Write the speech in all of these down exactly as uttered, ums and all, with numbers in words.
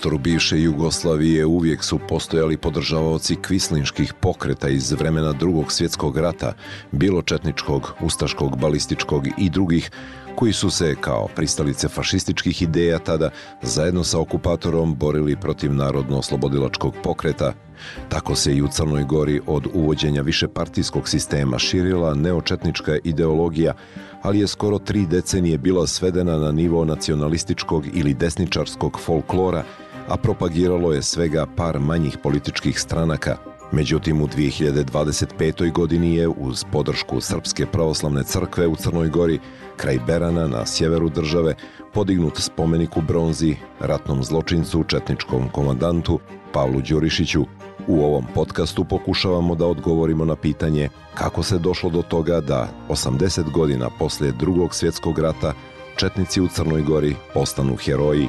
prostoru bivše Jugoslavije uvijek su postojali podržavaoci kvislinških pokreta iz vremena Drugog svjetskog rata, bilo četničkog, ustaškog, balističkog i drugih, koji su se, kao pristalice fašističkih ideja tada, zajedno sa okupatorom borili protiv narodno-oslobodilačkog pokreta. Tako se i u Crnoj Gori od uvođenja višepartijskog sistema širila neočetnička ideologija, ali je skoro tri decenije bila svedena na nivo nacionalističkog ili desničarskog folklora, a propagiralo je svega par manjih političkih stranaka. Međutim, u dvije hiljade dvadeset petoj godini je, uz podršku Srpske pravoslavne crkve u Crnoj Gori, kraj Berana na sjeveru države, podignut spomenik u bronzi ratnom zločincu, četničkom komandantu Pavlu Đurišiću. U ovom podcastu pokušavamo da odgovorimo na pitanje kako se došlo do toga da osamdeset godina poslije Drugog svjetskog rata četnici u Crnoj Gori postanu heroji.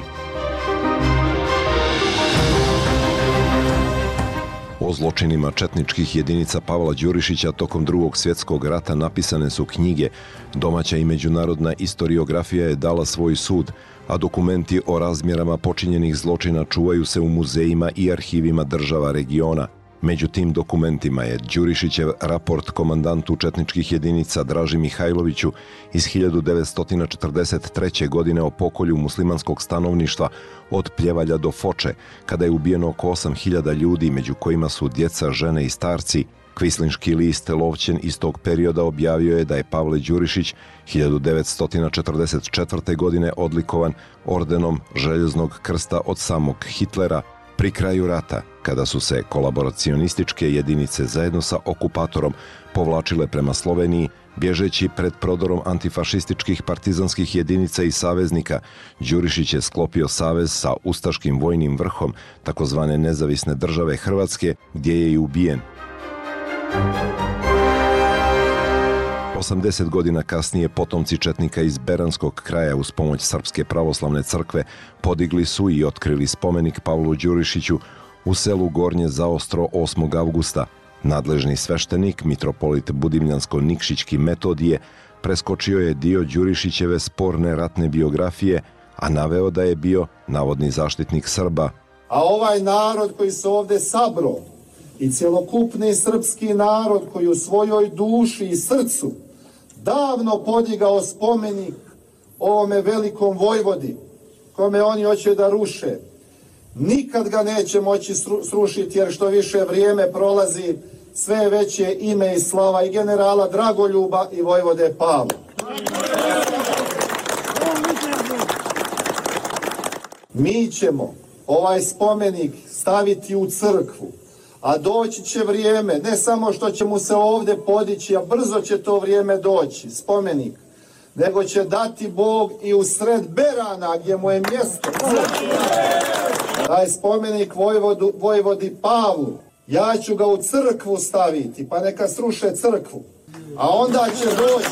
O zločinima četničkih jedinica Pavla Đurišića tokom Drugog svjetskog rata napisane su knjige, domaća i međunarodna istoriografija je dala svoj sud, a dokumenti o razmjerama počinjenih zločina čuvaju se u muzejima i arhivima država regiona. Među tim dokumentima je Đurišićev raport komandantu četničkih jedinica Draži Mihajloviću iz hiljadu devetsto četrdeset treće. godine o pokolju muslimanskog stanovništva od Pljevalja do Foče, kada je ubijeno oko osam hiljada ljudi, među kojima su djeca, žene i starci. Kvislinški list Lovćen iz tog perioda objavio je da je Pavle Đurišić hiljadu devetsto četrdeset četvrte. godine odlikovan ordenom Željeznog krsta od samog Hitlera. Pri kraju rata, kada su se kolaboracionističke jedinice zajedno sa okupatorom povlačile prema Sloveniji, bježeći pred prodorom antifašističkih partizanskih jedinica i saveznika, Đurišić je sklopio savez sa ustaškim vojnim vrhom takozvane nezavisne države Hrvatske, gdje je i ubijen. osamdeset godina kasnije potomci četnika iz Beranskog kraja uz pomoć Srpske pravoslavne crkve podigli su i otkrili spomenik Pavlu Đurišiću u selu Gornje Zaostro osmog avgusta. Nadležni sveštenik, mitropolit Budimljansko-Nikšićki Metodije, preskočio je dio Đurišićeve sporne ratne biografije, a naveo da je bio navodni zaštitnik Srba. A ovaj narod koji se ovdje sabro i cjelokupni srpski narod koji u svojoj duši i srcu davno podigao spomenik ovome velikom vojvodi, kome oni hoće da ruše, nikad ga neće moći srušiti, jer što više vrijeme prolazi, sve veće ime i slava i generala Dragoljuba i vojvode Pavla. Mi ćemo ovaj spomenik staviti u crkvu, a doći će vrijeme, ne samo što će mu se ovdje podići, a brzo će to vrijeme doći, spomenik, nego će dati Bog i u sred Berana, gdje mu je mjesto. Taj spomenik vojvodu, vojvodi Pavlu, ja ću ga u crkvu staviti, pa neka sruše crkvu, a onda će doći.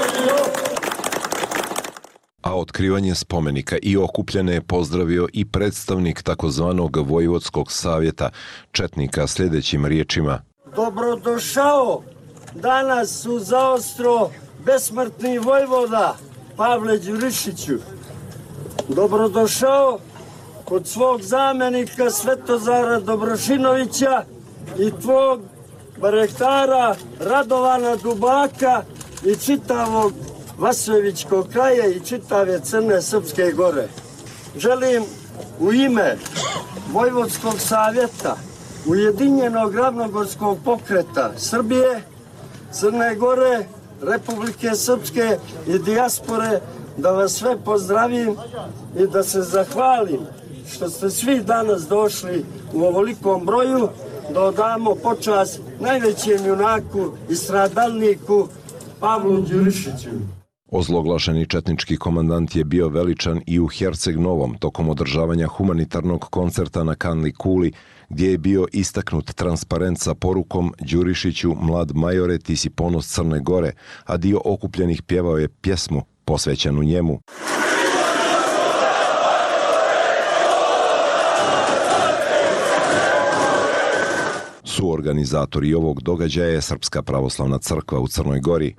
A otkrivanje spomenika i okupljene je pozdravio i predstavnik takozvanog Vojvodskog savjeta četnika sljedećim riječima. Dobrodošao danas u Zaostro besmrtni vojvoda Pavle Đurišiću. Dobrodošao kod svog zamjenika Svetozara Dobrošinovića i tvog barektara Radovana Dubaka i čitavog Vasojevićkog kraja i čitave Crne Srpske gore. Želim u ime Vojvodskog savjeta, Ujedinjenog ravnogorskog pokreta Srbije, Crne Gore, Republike Srpske i dijaspore da vas sve pozdravim i da se zahvalim što ste svi danas došli u ovolikom broju da odamo počast najvećem junaku i stradalniku Pavlu Đurišiću. Ozloglašeni četnički komandant je bio veličan i u Herceg Novom tokom održavanja humanitarnog koncerta na Kanli Kuli, gdje je bio istaknut transparent sa porukom Đurišiću, mlad majore, ti si ponos Crne Gore, a dio okupljenih pjevao je pjesmu posvećenu njemu. Suorganizatori ovog događaja je Srpska pravoslavna crkva u Crnoj Gori.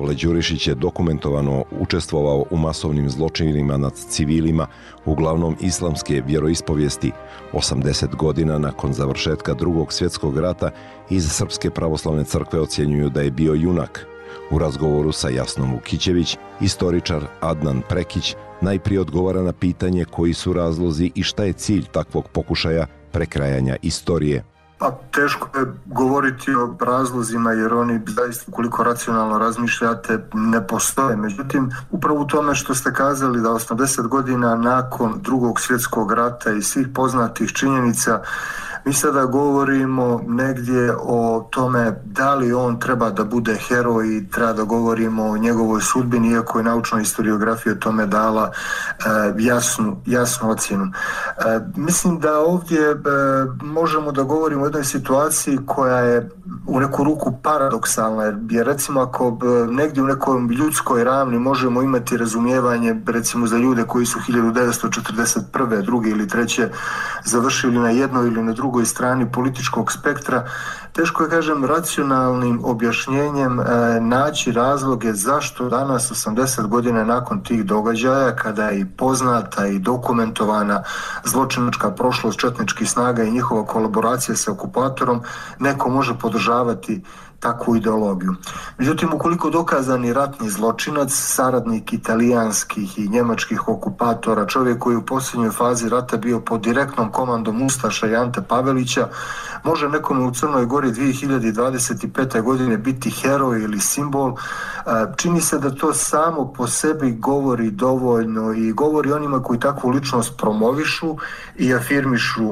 Pavle Đurišić je dokumentovano učestvovao u masovnim zločinima nad civilima, uglavnom islamske vjeroispovijesti. osamdeset godina nakon završetka Drugog svjetskog rata iz Srpske pravoslavne crkve ocjenjuju da je bio junak. U razgovoru sa Jasnom Vukićević, istoričar Adnan Prekić najprije odgovara na pitanje koji su razlozi i šta je cilj takvog pokušaja prekrajanja istorije. Pa teško je govoriti o razlozima jer oni zaista koliko racionalno razmišljate ne postoje. Međutim, upravo u tome što ste kazali da osamdeset godina nakon Drugog svjetskog rata i svih poznatih činjenica mi sada govorimo negdje o tome da li on treba da bude heroj i treba da govorimo o njegovoj sudbini, iako je naučna historiografija o tome dala e, jasnu, jasnu ocjenu. E, mislim da ovdje e, možemo da govorimo o jednoj situaciji koja je u neku ruku paradoksalna, jer recimo ako negdje u nekoj ljudskoj ravni možemo imati razumijevanje recimo za ljude koji su hiljadu devetsto četrdeset prve, druge ili treće završili na jednoj ili na drugoj strani političkog spektra, teško je, kažem, racionalnim objašnjenjem e, naći razloge zašto danas, osamdeset godina nakon tih događaja, kada je i poznata i dokumentovana zločinačka prošlost četničkih snaga i njihova kolaboracija sa okupatorom, neko može podržavati takvu ideologiju. Međutim, ukoliko dokazani ratni zločinac, saradnik italijanskih i njemačkih okupatora, čovjek koji je u posljednjoj fazi rata bio pod direktnom komandom ustaša i Ante Pavelića, može nekome u Crnoj Gori dvije hiljade dvadeset pete. godine biti heroj ili simbol, čini se da to samo po sebi govori dovoljno i govori onima koji takvu ličnost promovišu i afirmišu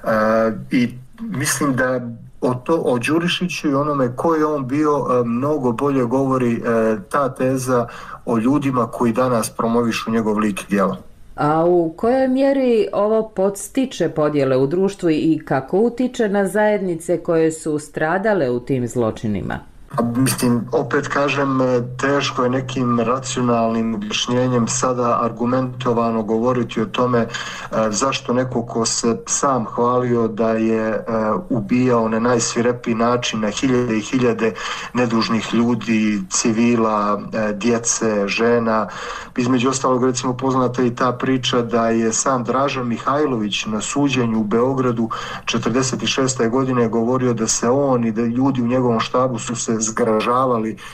i mislim da O, to, o Đurišiću i onome ko je on bio mnogo bolje govori e, ta teza o ljudima koji danas promovišu njegov lik i djelo. A u kojoj mjeri ovo podstiče podjele u društvu i kako utiče na zajednice koje su stradale u tim zločinima? Mislim, opet kažem, teško je nekim racionalnim objašnjenjem sada argumentovano govoriti o tome e, zašto neko ko se sam hvalio da je e, ubijao na najsvirepiji način na hiljade i hiljade nedužnih ljudi, civila, e, djece, žena. Između ostalog, recimo, poznata i ta priča da je sam Dražan Mihajlović na suđenju u Beogradu četrdeset šeste. godine govorio da se on i da ljudi u njegovom štabu su se zgražavali e,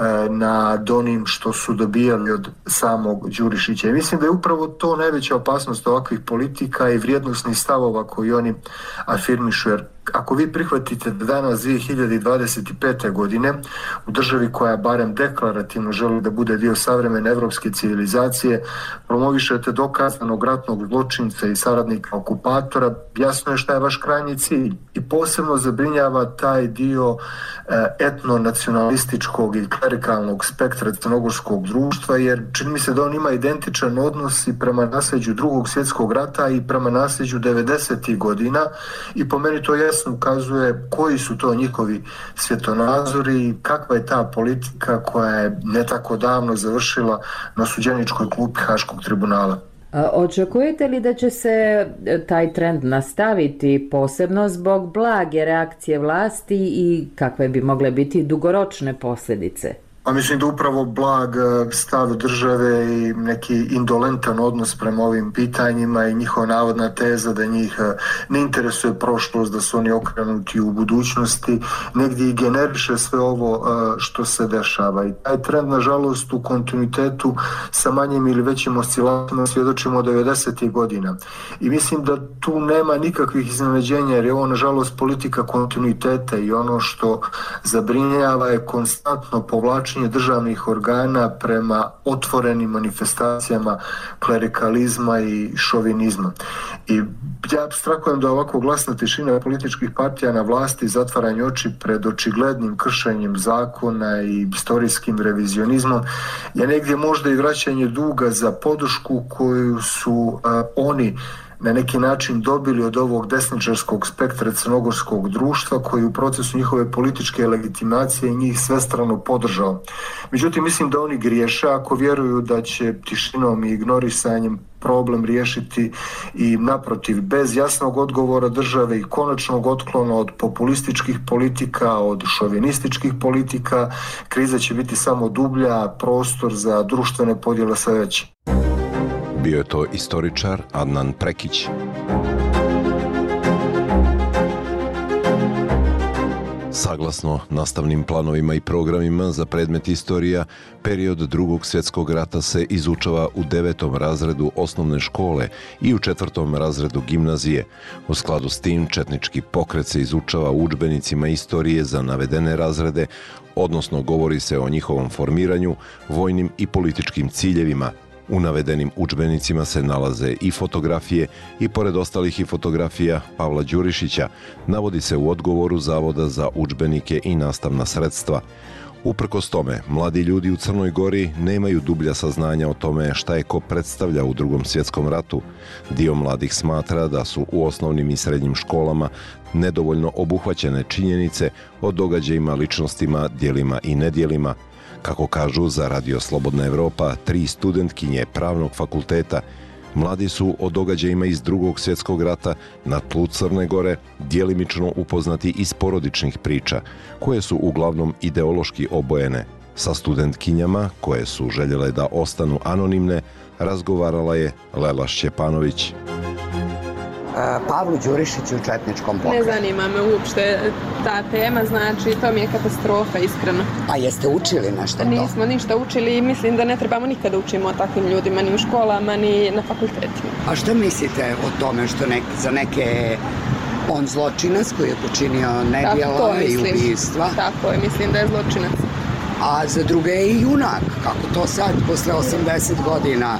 nad onim što su dobijali od samog Đurišića. I mislim da je upravo to najveća opasnost ovakvih politika i vrijednosnih stavova koji oni afirmišu. Jer ako vi prihvatite da danas dvije hiljade dvadeset pete. godine u državi koja barem deklarativno želi da bude dio savremene evropske civilizacije promovišete dokazanog ratnog zločinca i saradnika okupatora, jasno je šta je vaš krajnji cilj. I posebno zabrinjava taj dio etno-nacionalističkog i klerikalnog spektra crnogorskog društva, jer čini mi se da on ima identičan odnos i prema nasljeđu Drugog svjetskog rata i prema nasljeđu devedesetih godina i po meni to jasno ukazuje koji su to njihovi svjetonazori i kakva je ta politika koja je ne tako davno završila na osuđeničkoj klupi Haškog tribunala. Očekujete li da će se taj trend nastaviti, posebno zbog blage reakcije vlasti i kakve bi mogle biti dugoročne posljedice? A mislim da upravo blag stav države i neki indolentan odnos prema ovim pitanjima i njihova navodna teza da njih ne interesuje prošlost, da su oni okrenuti u budućnosti, negdje i generiše sve ovo što se dešava. I taj trend, nažalost, u kontinuitetu sa manjim ili većim oscilacijama svjedočimo od devedesetih godina. I mislim da tu nema nikakvih iznenađenja, jer je ovo, nažalost, politika kontinuiteta i ono što zabrinjava je konstantno povlačenje državnih organa prema otvorenim manifestacijama klerikalizma i šovinizma. I ja apstrahujem da ovako glasna tišina političkih partija na vlasti, zatvaranje oči pred očiglednim kršenjem zakona i istorijskim revizionizmom je negdje možda i vraćanje duga za podršku koju su uh, oni na neki način dobili od ovog desničarskog spektra crnogorskog društva koji u procesu njihove političke legitimacije njih svestrano podržao. Međutim, mislim da oni griješe ako vjeruju da će tišinom i ignorisanjem problem riješiti i naprotiv, bez jasnog odgovora države i konačnog otklona od populističkih politika, od šovinističkih politika, kriza će biti samo dublja, prostor za društvene podjele sve veće. Bio je to istoričar Adnan Prekić. Saglasno nastavnim planovima i programima za predmet istorija, period Drugog svjetskog rata se izučava u devetom razredu osnovne škole i u četvrtom razredu gimnazije. U skladu s tim, četnički pokret se izučava u udžbenicima istorije za navedene razrede, odnosno govori se o njihovom formiranju, vojnim i političkim ciljevima. U navedenim udžbenicima se nalaze i fotografije i pored ostalih i fotografija Pavla Đurišića, navodi se u odgovoru Zavoda za udžbenike i nastavna sredstva. Uprkos tome, mladi ljudi u Crnoj Gori nemaju dublja saznanja o tome šta je ko predstavlja u Drugom svjetskom ratu. Dio mladih smatra da su u osnovnim i srednjim školama nedovoljno obuhvaćene činjenice o događajima, ličnostima, djelima i nedjelima. Kako kažu za Radio Slobodna Evropa, tri studentkinje Pravnog fakulteta, mladi su o događajima iz Drugog svjetskog rata na tlu Crne Gore djelimično upoznati iz porodičnih priča, koje su uglavnom ideološki obojene. Sa studentkinjama, koje su željele da ostanu anonimne, razgovarala je Lela Šćepanović. Pavlu Đurišiću u četničkom pokretu. Ne zanima me uopšte ta tema, znači to mi je katastrofa, iskreno. A jeste učili nešto to? Nismo ništa učili i mislim da ne trebamo nikada učimo o takvim ljudima, ni u školama, ni na fakultetima. A što mislite o tome što nek, za neke on zločinac koji je počinio nedjela i ubijstva? Tako je, mislim da je zločinac. A za druge je i junak, kako to sad, posle osamdeset godina?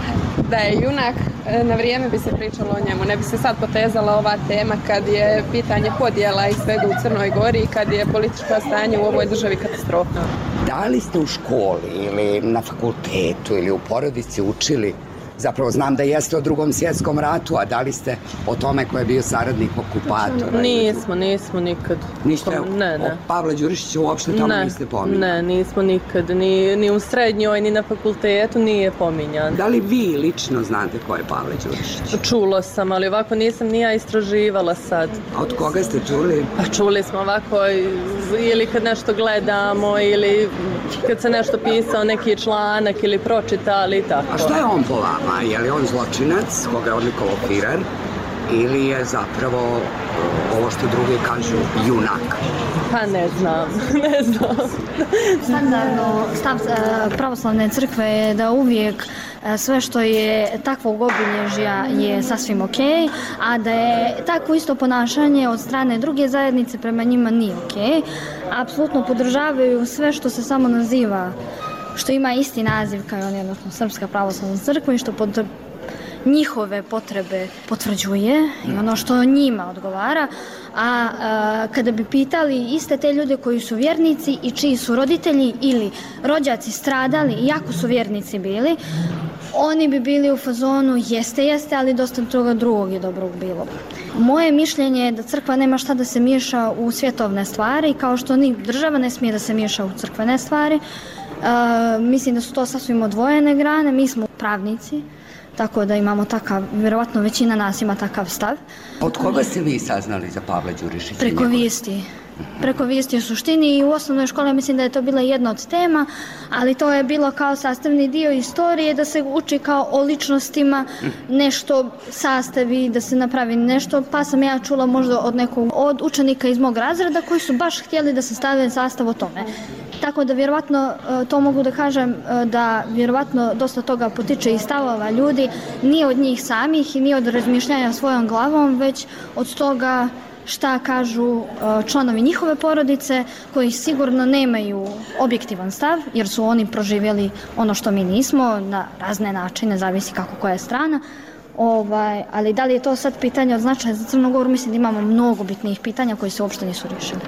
Da je junak, na vrijeme bi se pričalo o njemu. Ne bi se sad potezala ova tema kad je pitanje podjela i svega u Crnoj Gori i kad je političko stanje u ovoj državi katastrofa. Da li ste u školi ili na fakultetu ili u porodici učili? Zapravo znam da jeste o Drugom svjetskom ratu, a da li ste o tome ko je bio saradnik okupatora? Nismo, nismo nikad. Ništa ne, ne. o Pavla Đurišića uopšte tamo ne, niste pominjali? Ne, nismo nikad. Ni, ni u srednjoj, ni na fakultetu nije pominjan. Da li vi lično znate ko je Pavle Đurišić? Čulo sam, ali ovako nisam ni ja istraživala sad. A od koga ste čuli? Pa čuli smo ovako ili kad nešto gledamo ili kad se nešto pisao neki članak ili pročitali i tako. A šta je on po vama? Je li on zločinac, koga je odlikovao Firer, ili je zapravo ovo što drugi kažu junak? Pa ne znam, ne znam. Standardno stav pravoslavne crkve je da uvijek sve što je takvog obilježja je sasvim ok, a da je takvo isto ponašanje od strane druge zajednice prema njima nije ok. Apsolutno podržavaju sve što se samo naziva, što ima isti naziv kao oni, odnosno Srpska pravoslavna crkva i što pod njihove potrebe potvrđuje i ono što njima odgovara. A, a kada bi pitali iste te ljude koji su vjernici i čiji su roditelji ili rođaci stradali, iako su vjernici bili, oni bi bili u fazonu jeste, jeste, ali dosta toga drugog je dobrog bilo. Moje mišljenje je da crkva nema šta da se miješa u svjetovne stvari, kao što ni država ne smije da se miješa u crkvene stvari. Uh, mislim da su to sasvim odvojene grane, mi smo pravnici, tako da imamo takav, vjerovatno većina nas ima takav stav. Od koga ste vi saznali za Pavla Đurišića? Preko vijesti. Preko vijesti u suštini i u osnovnoj školi mislim da je to bila jedna od tema, ali to je bilo kao sastavni dio istorije, da se uči kao o ličnostima, nešto sastavi, da se napravi nešto, pa sam ja čula možda od nekog od učenika iz mog razreda koji su baš htjeli da se stave sastav o tome. Tako da vjerovatno to mogu da kažem da vjerovatno dosta toga potiče iz stavova ljudi, nije od njih samih i nije od razmišljanja svojom glavom, već od toga šta kažu članovi njihove porodice koji sigurno nemaju objektivan stav jer su oni proživjeli ono što mi nismo na razne načine, zavisi kako koja je strana. Ovaj, ali da li je to sad pitanje od značaja za Crnu Goru, mislim da imamo mnogo bitnijih pitanja koji se uopšte nisu riješili.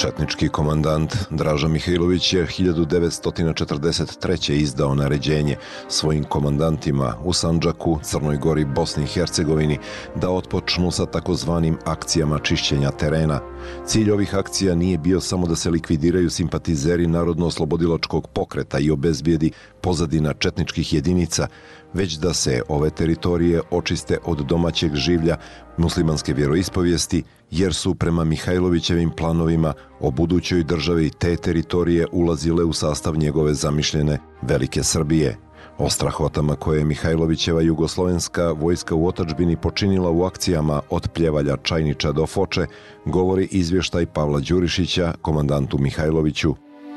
Četnički komandant Draža Mihajlović je hiljadu devetsto četrdeset treće. izdao naređenje svojim komandantima u Sandžaku, Crnoj Gori, Bosni i Hercegovini da otpočnu sa takozvanim akcijama čišćenja terena. Cilj ovih akcija nije bio samo da se likvidiraju simpatizeri Narodno-oslobodilačkog pokreta i obezbijedi pozadina četničkih jedinica, već da se ove teritorije očiste od domaćeg življa muslimanske vjeroispovijesti, jer su prema Mihajlovićevim planovima o budućoj državi te teritorije ulazile u sastav njegove zamišljene Velike Srbije. O strahotama koje je Mihajlovićeva jugoslovenska vojska u otadžbini počinila u akcijama od Pljevalja, Čajniča do Foče govori izvještaj Pavla Đurišića, komandantu Mihajloviću.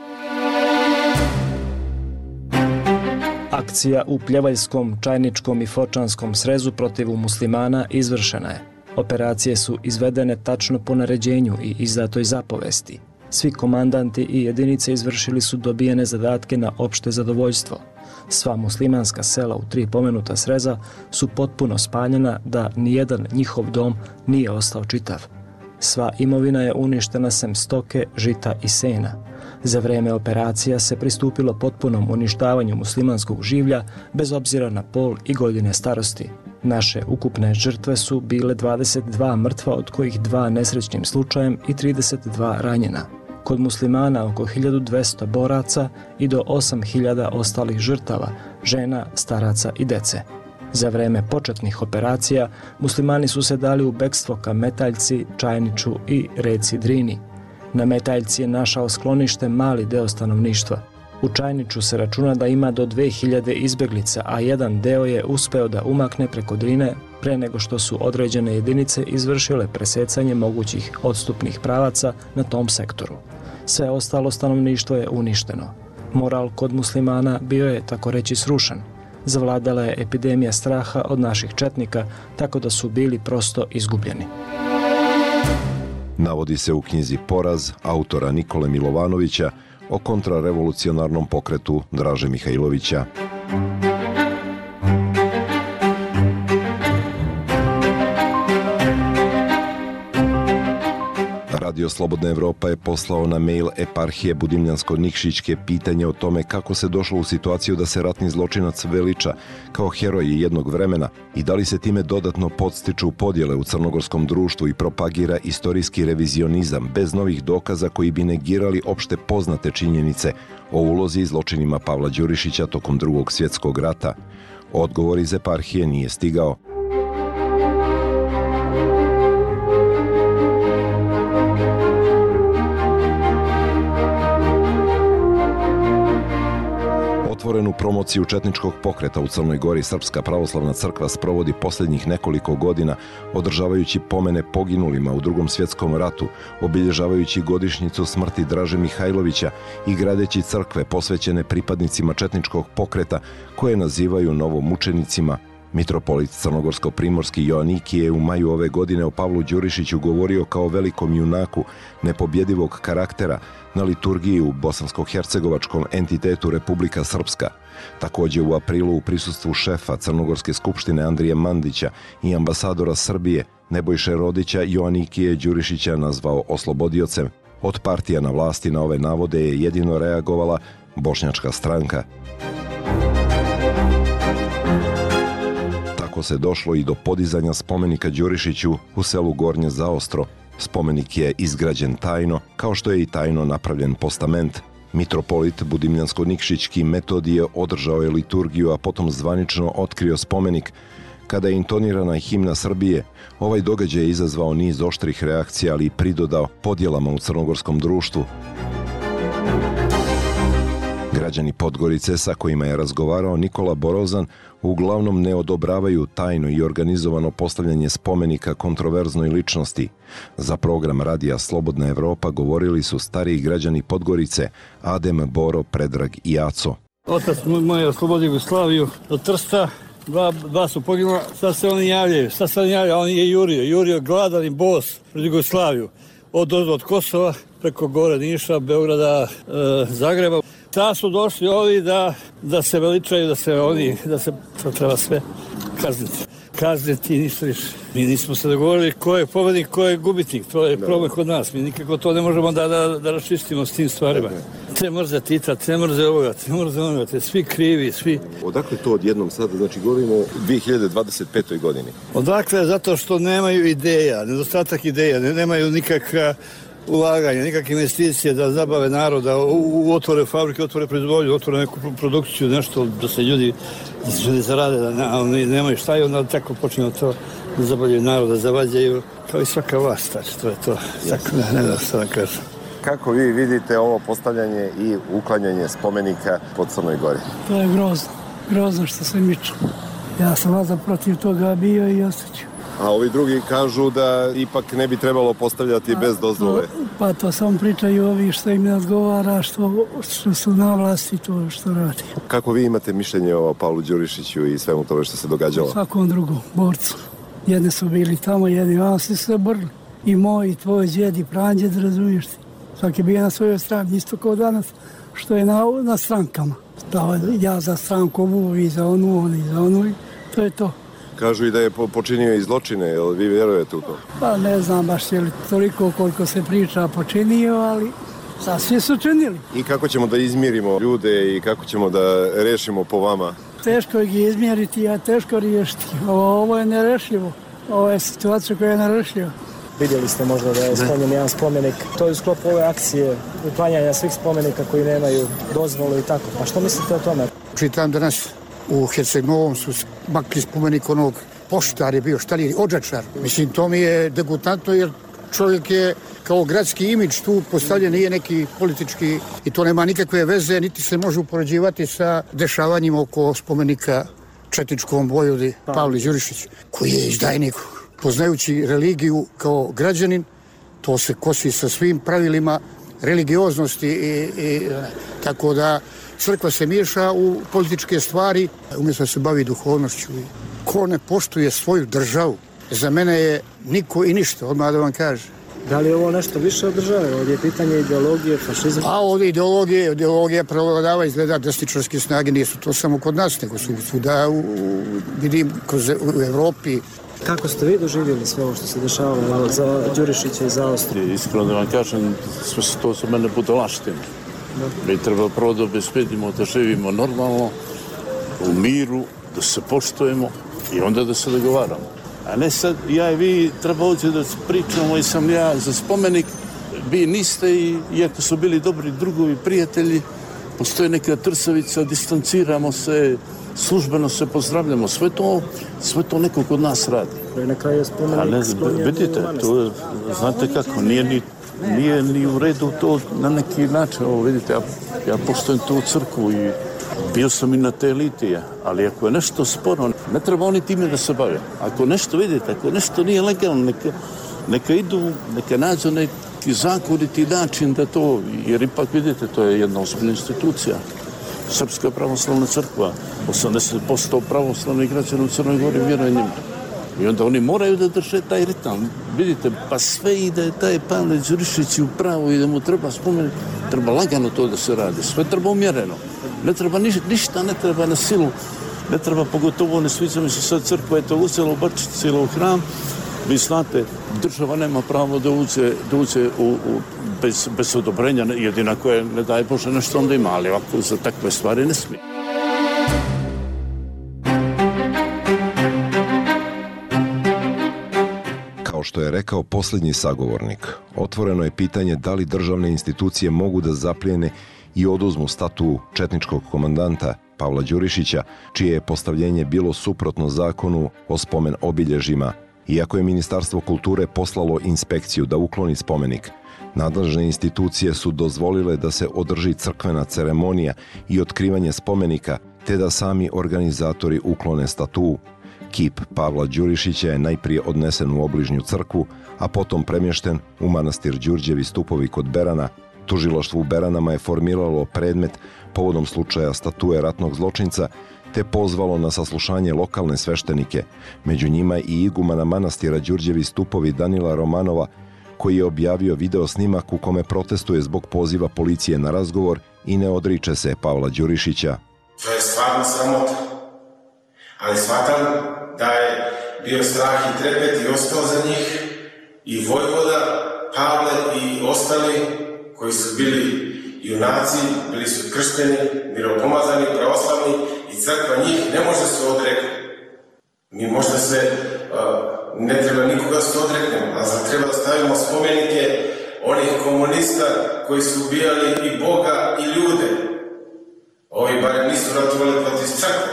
Akcija u Pljevaljskom, Čajničkom i Fočanskom srezu protiv muslimana izvršena je. Operacije su izvedene tačno po naređenju i izdatoj zapovesti. Svi komandanti i jedinice izvršili su dobijene zadatke na opšte zadovoljstvo. Sva muslimanska sela u tri pomenuta sreza su potpuno spaljena da nijedan njihov dom nije ostao čitav. Sva imovina je uništena sem stoke, žita i sena. Za vreme operacija se pristupilo potpunom uništavanju muslimanskog življa bez obzira na pol i godine starosti. Naše ukupne žrtve su bile dvadeset dva mrtva, od kojih dva nesrećnim slučajem i trideset dva ranjena. Kod muslimana oko hiljadu dvesta boraca i do osam hiljada ostalih žrtava, žena, staraca i dece. Za vreme početnih operacija muslimani su se dali u bekstvo ka Metaljci, Čajniču i reci Drini. Na Metaljci je našao sklonište mali deo stanovništva. U Čajniču se računa da ima do dve hiljade izbeglica, a jedan deo je uspeo da umakne preko Drine pre nego što su određene jedinice izvršile presecanje mogućih odstupnih pravaca na tom sektoru. Sve ostalo stanovništvo je uništeno. Moral kod muslimana bio je, tako reći, srušen. Zavladala je epidemija straha od naših četnika, tako da su bili prosto izgubljeni. Navodi se u knjizi Poraz autora Nikole Milovanovića o kontrarevolucionarnom pokretu Draže Mihajlovića. Radio Slobodna Evropa je poslao na mail eparhije Budimljansko-Nikšićke pitanje o tome kako se došlo u situaciju da se ratni zločinac veliča kao heroj jednog vremena i da li se time dodatno podstiču podjele u crnogorskom društvu i propagira istorijski revizionizam bez novih dokaza koji bi negirali opšte poznate činjenice o ulozi i zločinima Pavla Đurišića tokom Drugog svjetskog rata. Odgovor iz eparhije nije stigao. Otvorenu promociju četničkog pokreta u Crnoj Gori Srpska pravoslavna crkva sprovodi posljednjih nekoliko godina, održavajući pomene poginulima u Drugom svjetskom ratu, obilježavajući godišnjicu smrti Draže Mihajlovića i gradeći crkve posvećene pripadnicima četničkog pokreta koje nazivaju novomučenicima. Mitropolit crnogorsko-primorski Joanikije je u maju ove godine o Pavlu Đurišiću govorio kao velikom junaku nepobjedivog karaktera na liturgiji u bosansko-hercegovačkom entitetu Republika Srpska. Također u aprilu u prisustvu šefa Crnogorske skupštine Andrije Mandića i ambasadora Srbije Nebojše Rodića Joanikije Đurišića nazvao oslobodiocem. Od partija na vlasti na ove navode je jedino reagovala Bošnjačka stranka. Tako se došlo i do podizanja spomenika Đurišiću u selu Gornje Zaostro. Spomenik je izgrađen tajno, kao što je i tajno napravljen postament. Mitropolit Budimljansko-Nikšićki Metodije održao je liturgiju, a potom zvanično otkrio spomenik. Kada je intonirana himna Srbije, ovaj događaj je izazvao niz oštrih reakcija, ali i pridodao podjelama u crnogorskom društvu. Građani Podgorice sa kojima je razgovarao Nikola Borozan uglavnom ne odobravaju tajno i organizovano postavljanje spomenika kontroverznoj ličnosti. Za program radija Slobodna Evropa govorili su stariji građani Podgorice Adem, Boro, Predrag i Aco. Otac moj je oslobodio Jugoslaviju od Trsta, dva, dva su poginula, sad se oni javljaju, sad se oni javljaju, on je jurio, jurio gladan i bos pred Jugoslaviju, od, od, od Kosova preko gore Niša, Beograda, e, Zagreba. Sad su došli ovi da, da se veličaju, da se oni, da se to treba sve kazniti. kazniti i ništa više. Mi nismo se dogovorili ko je pobednik, ko je gubitnik. To je problem kod nas. Mi nikako to ne možemo da, da, da raščistimo s tim stvarima. Te mrze Tita, te mrze ovoga, te mrze onoga, te svi krivi, svi. Odakle to odjednom sada? Znači, govorimo o dvije hiljade dvadedet petoj godini. Odakle? Zato što nemaju ideja, nedostatak ideja, ne, nemaju nikakva ulaganja, nikakve investicije da zabave naroda, u, u otvore fabrike, otvore proizvodnju, otvore neku produkciju, nešto da se ljudi, da se ljudi zarade, da ne, oni nemaju šta i onda tako počinju to da zabavljaju naroda, zavađaju kao i svaka vlast, znači to je to. Tako, ne, ne da šta da kažem. Kako vi vidite ovo postavljanje i uklanjanje spomenika po Crnoj Gori? To je grozno, grozno što se miču. Ja sam vazda protiv toga bio i ostaću. A ovi drugi kažu da ipak ne bi trebalo postavljati A, bez dozvole. To, pa to samo pričaju ovi što im ne odgovara, što, što su na vlasti, to što radi. Kako vi imate mišljenje o Pavlu Đurišiću i svemu tome što se događalo? Svakom drugom, borcu. Jedni su bili tamo, jedni vam su se borili. I moj, i tvoj djed, i pranđed, razumiješ ti. Svaki je bio na svojoj strani, isto kao danas, što je na, na strankama. Da, ja za stranku ovu, vi za onu, oni za onu, to je to. Kažu i da je počinio i zločine, jel vi vjerujete u to? Pa ne znam baš je li toliko koliko se priča počinio, ali sasvim su činili. I kako ćemo da izmirimo ljude i kako ćemo da rešimo po vama? Teško ih izmjeriti, a teško riješiti. Ovo, ovo je nerešivo. Ovo je situacija koja je nerešiva. Vidjeli ste možda da je sklonjen jedan spomenik. To je u sklopu ove akcije uklanjanja svih spomenika koji nemaju dozvolu i tako. Pa što mislite o tome? Čitam danas u Herceg-Novom su makli spomenik onog poštar je bio, šta li je, odžačar. Mislim, to mi je degutantno jer čovjek je kao gradski imidž tu postavljen, nije neki politički i to nema nikakve veze, niti se može upoređivati sa dešavanjima oko spomenika četničkom vojvodi Pavli Đurišić, koji je izdajnik. Poznajući religiju kao građanin, to se kosi sa svim pravilima religioznosti i, i tako da crkva se miješa u političke stvari, umjesto da se bavi duhovnošću. Ko ne poštuje svoju državu, za mene je niko i ništa, odmah da vam kaže. Da li je ovo nešto više od države? Ovdje je pitanje ideologije, fašizma? A ovdje ideologije, ideologija prevladava, izgleda desničarske snage, nisu to samo kod nas, nego su svuda, u, vidim, kroz, u Evropi. Kako ste vi doživjeli sve ovo što se dešavalo za Đurišića i za Austriju? Iskreno da vam kažem, sve su to za mene budalaštine. Mi treba prvo da obezbedimo da živimo normalno, u miru, da se poštujemo i onda da se dogovaramo. A ne sad, ja i vi treba ovdje da pričamo i sam ja za spomenik, vi niste i iako su bili dobri drugovi, prijatelji, postoji neka trsavica, distanciramo se, službeno se pozdravljamo, sve to, sve to neko kod nas radi. Na kraju je spomenik sklonjen. Vidite, to, znate kako, nije ni, nije ni u redu to na neki način, ovo vidite, ja, ja poštujem tu crkvu i bio sam i na te litije, ali ako je nešto sporo, ne treba oni time da se bave. Ako nešto vidite, ako nešto nije legalno, neka, neka idu, neka nađu neki zakoniti način da to, jer ipak vidite, to je jedna ozbiljna institucija. Srpska pravoslavna crkva, osamdeset posto pravoslavnih građana u Crnoj Gori vjeruje njima. I onda oni moraju da drže taj ritam. Vidite, pa sve i da je taj Pavle Đurišić u pravu i da mu treba spomenuti, treba lagano to da se radi. Sve treba umjereno. Ne treba niš, ništa, ne treba na silu. Ne treba, pogotovo ne sviđa mi se sad crkva je to uzela u Bačvici ili u hram. Vi znate, država nema pravo da uđe, da uđe u, u, bez, bez odobrenja, jedina koje ne daje Bože nešto onda ima, ali ovako za takve stvari ne smije. Kao što je rekao posljednji sagovornik, otvoreno je pitanje da li državne institucije mogu da zaplijene i oduzmu statu četničkog komandanta Pavla Đurišića, čije je postavljenje bilo suprotno zakonu o spomen obilježjima. Iako je Ministarstvo kulture poslalo inspekciju da ukloni spomenik, nadležne institucije su dozvolile da se održi crkvena ceremonija i otkrivanje spomenika, te da sami organizatori uklone statu. Kip Pavla Đurišića je najprije odnesen u obližnju crkvu, a potom premješten u manastir Đurđevi stupovi kod Berana. Tužilaštvo u Beranama je formiralo predmet povodom slučaja statue ratnog zločinca, te pozvalo na saslušanje lokalne sveštenike, među njima i igumana manastira Đurđevi stupovi Danila Romanova, koji je objavio video snimak u kome protestuje zbog poziva policije na razgovor i ne odriče se Pavla Đurišića. To je stvarno sramota, ali shvatam da je bio strah i trepet i ostao za njih, i vojvoda, Pavle i ostali koji su bili junaci, bili su kršteni, miropomazani, pravoslavni i crkva njih ne može se odrekli. Mi možda se, ne treba nikoga se odreknemo, a za treba da stavimo spomenike onih komunista koji su ubijali i Boga i ljude. Ovi barem nisu ratovali protiv crkve.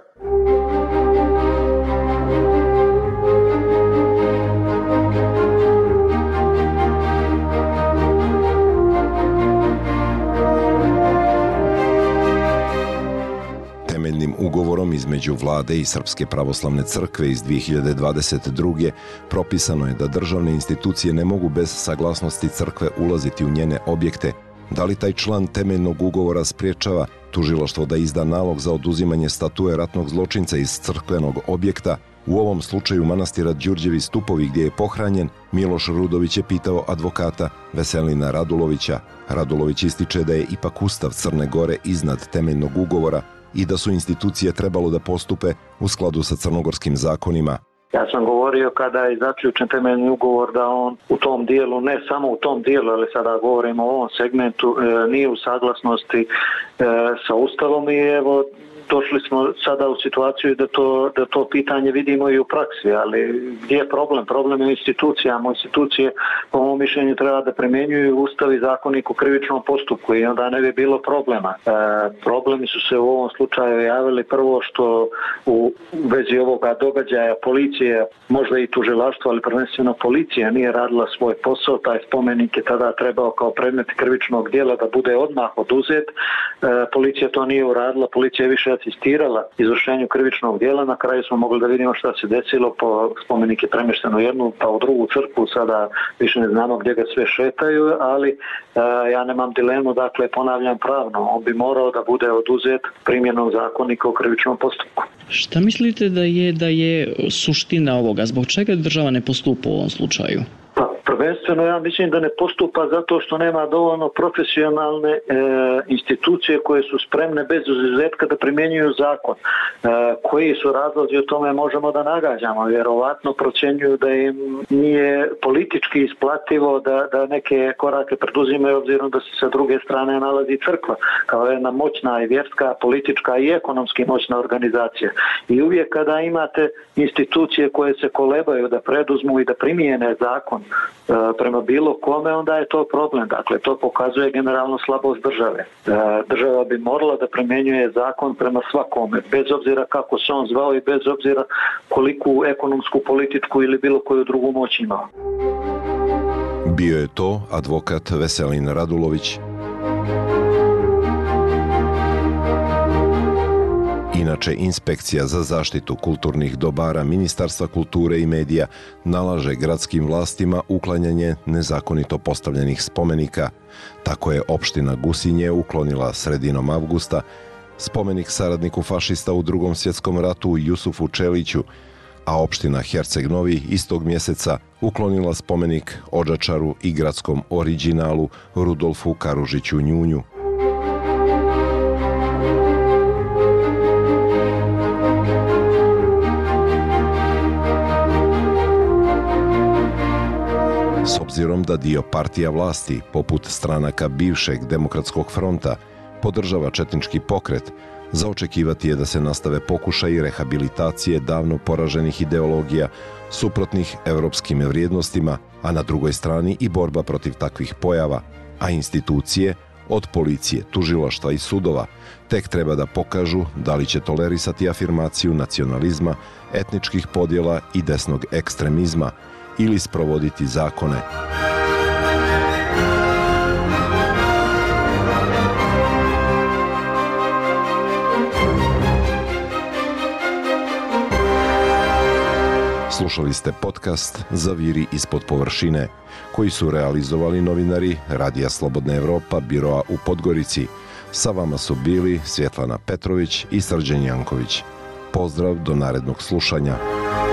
Temeljnim ugovorom između vlade i Srpske pravoslavne crkve iz dvije hiljade dvadeset druge propisano je da državne institucije ne mogu bez saglasnosti crkve ulaziti u njene objekte. Da li taj član temeljnog ugovora spriječava tužilaštvo da izda nalog za oduzimanje statue ratnog zločinca iz crkvenog objekta? U ovom slučaju manastira Đurđevi stupovi gdje je pohranjen, Miloš Rudović je pitao advokata Veselina Radulovića. Radulović ističe da je ipak Ustav Crne Gore iznad temeljnog ugovora i da su institucije trebalo da postupe u skladu sa crnogorskim zakonima. Ja sam govorio kada je zaključen temeljni ugovor da on u tom dijelu, ne samo u tom dijelu, ali sada govorimo o ovom segmentu, nije u saglasnosti sa Ustavom i evo došli smo sada u situaciju da to, da to pitanje vidimo i u praksi, ali gdje je problem? Problem je u institucijama. Institucije, po mom mišljenju, treba da primjenjuju Ustav i zakonik u krivičnom postupku i onda ne bi bilo problema. E, problemi su se u ovom slučaju javili prvo što u vezi ovoga događaja policije, možda i tužilaštvo, ali prvenstveno policija nije radila svoj posao. Taj spomenik je tada trebao kao predmet krivičnog djela da bude odmah oduzet. E, policija to nije uradila, policija je više asistirala izvršenju krivičnog djela. Na kraju smo mogli da vidimo šta se desilo, po spomenik je premješten u jednu pa u drugu crkvu, sada više ne znamo gdje ga sve šetaju, ali e, ja nemam dilemu, dakle ponavljam pravno, on bi morao da bude oduzet primjenom zakonika o krivičnom postupku. Šta mislite da je da je suština ovoga? Zbog čega država ne postupa u ovom slučaju? Pa, prvenstveno ja mislim da ne postupa zato što nema dovoljno profesionalne e, institucije koje su spremne bez izuzetka da primjenjuju zakon. E, koji su razlozi o tome možemo da nagađamo. Vjerovatno procjenjuju da im nije politički isplativo da, da neke korake preduzimaju obzirom da se sa druge strane nalazi crkva kao jedna moćna i vjerska, politička i ekonomski moćna organizacija. I uvijek kada imate institucije koje se kolebaju da preduzmu i da primijene zakon prema bilo kome, onda je to problem. Dakle, to pokazuje generalno slabost države. Država bi morala da primjenjuje zakon prema svakome, bez obzira kako se on zvao i bez obzira koliku ekonomsku, političku ili bilo koju drugu moć imao. Bio je to advokat Veselin Radulović. Inače, Inspekcija za zaštitu kulturnih dobara Ministarstva kulture i medija nalaže gradskim vlastima uklanjanje nezakonito postavljenih spomenika. Tako je opština Gusinje uklonila sredinom avgusta spomenik saradniku fašista u Drugom svjetskom ratu Jusufu Čeliću, a opština Herceg Novi istog mjeseca uklonila spomenik Odžačaru i gradskom originalu Rudolfu Karužiću Njunju. S obzirom da dio partija vlasti, poput stranaka bivšeg Demokratskog fronta, podržava četnički pokret, za očekivati je da se nastave pokušaji rehabilitacije davno poraženih ideologija suprotnih evropskim vrijednostima, a na drugoj strani i borba protiv takvih pojava, a institucije, od policije, tužilaštva i sudova, tek treba da pokažu da li će tolerisati afirmaciju nacionalizma, etničkih podjela i desnog ekstremizma, ili sprovoditi zakone. Slušali ste podcast Zaviri ispod površine, koji su realizovali novinari Radija Slobodna Evropa, biroa u Podgorici. Sa vama su bili Svjetlana Petrović i Srđan Janković. Pozdrav do narednog slušanja.